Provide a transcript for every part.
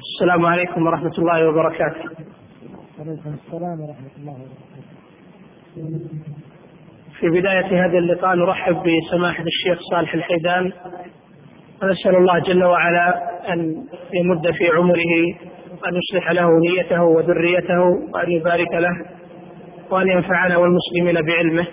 السلام عليكم ورحمة الله وبركاته. وعليكم السلام ورحمة الله وبركاته. في بداية هذا اللقاء نرحب بسماحة الشيخ صالح الحيدان، ونسأل الله جل وعلا أن يمد في عمره وأن يصلح له نيته وذريته وأن يبارك له وأن ينفعنا والمسلمين بعلمه.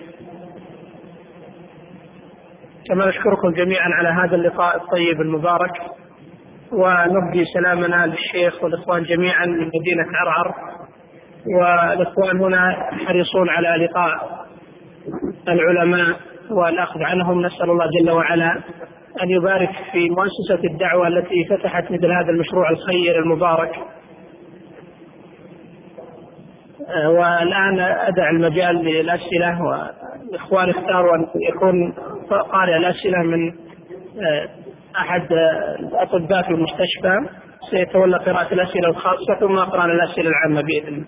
كما نشكركم جميعا على هذا اللقاء الطيب المبارك، ونبدي سلامنا للشيخ والإخوان جميعا من مدينة عرعر، والإخوان هنا حريصون على لقاء العلماء والأخذ عنهم. نسأل الله جل وعلا أن يبارك في مؤسسة الدعوة التي فتحت مثل هذا المشروع الخير المبارك. والآن أدع المجال للأسئلة، والإخوان اختاروا أن يكون قارئ الأسئلة من أحد الأطباء في المستشفى، سيتولى قراءة الأسئلة الخاصة ثم أقرأ الأسئلة العامة بإذن الله.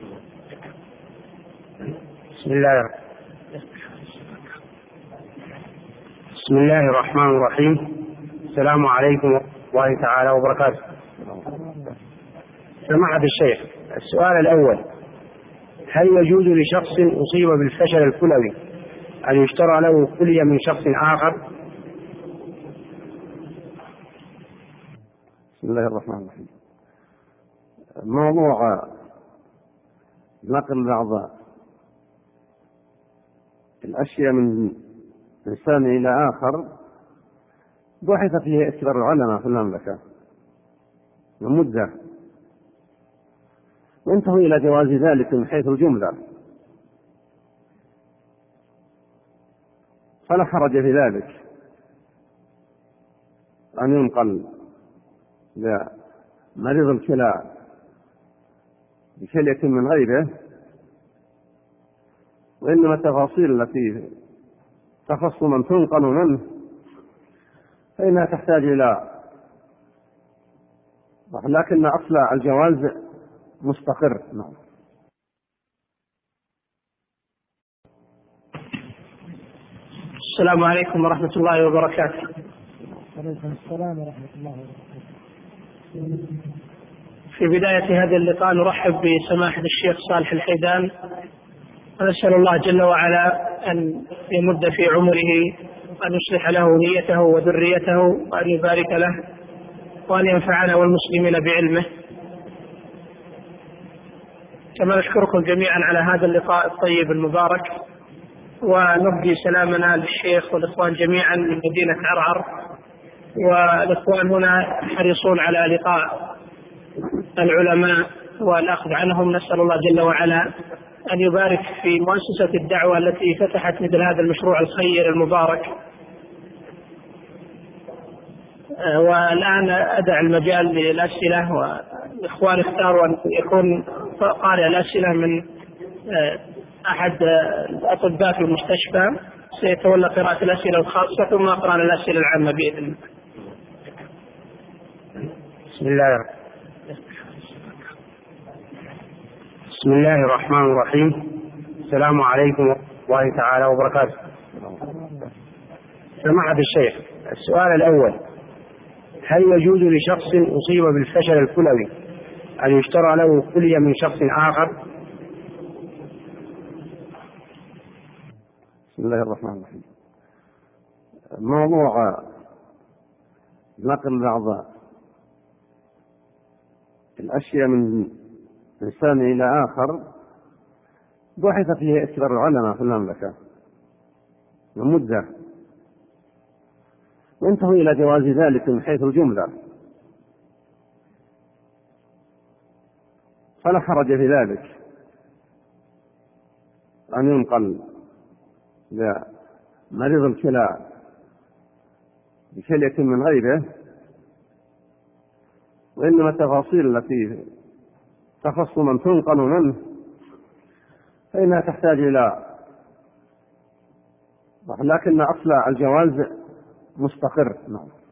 بسم الله الرحمن الرحيم. السلام عليكم ورحمة الله تعالى وبركاته. سماحة الشيخ، السؤال الأول: هل يجوز لشخص أصيب بالفشل الكلوي أن يشترى له كلية من شخص آخر؟ بسم الله الرحمن الرحيم. موضوع نقل بعض الأشياء من إنسان إلى آخر بحث فيه أكثر العلماء في المملكة من مدة، وانتهوا إلى جواز ذلك من حيث الجملة، فلا حرج في ذلك أن ينقل لمريض الكلى بكلية من غيره، وإنما التفاصيل التي تخص من تنقل منه فإنها تحتاج إلى، لكن أصل الجواز مستقر. نعم. السلام عليكم ورحمة الله وبركاته. وعليكم السلام ورحمة الله وبركاته. في بداية هذا اللقاء نرحب بسماحة الشيخ صالح الحيدان، ونسأل الله جل وعلا أن يمد في عمره وأن يصلح له نيته وذريته وأن يبارك له وأن ينفعنا والمسلمين بعلمه. كما نشكركم جميعا على هذا اللقاء الطيب المبارك، ونبدي سلامنا للشيخ والإخوان جميعا من مدينة عرعر، والإخوان هنا حريصون على لقاء العلماء والأخذ عنهم. نسأل الله جل وعلا أن يبارك في مؤسسة الدعوة التي فتحت مثل هذا المشروع الخير المبارك. والآن أدع المجال للأسئلة، والإخوان اختاروا أن يكون قارئ الأسئلة من أحد الأطباء في المستشفى، سيتولى قراءة الأسئلة الخاصة ثم أقرأ الأسئلة العامة بإذن الله. بسم الله الرحمن الرحيم. السلام عليكم ورحمة الله تعالى وبركاته. سماحة الشيخ، السؤال الأول: هل يجوز لشخص أصيب بالفشل الكلوي أن يشترى له كلية من شخص آخر؟ بسم الله الرحمن الرحيم. موضوع نقل بعض الأشياء من إنسان إلى آخر بحث فيه أكثر العلماء في المملكة من مدة، وانتهوا إلى جواز ذلك من حيث الجملة، فلا حرج في ذلك أن ينقل لمريض الكلى بكلية من غيره، وإنما التفاصيل التي تخص من تنقل منه فإنها تحتاج إلى، لكن أصل الجواز مستقر. نعم.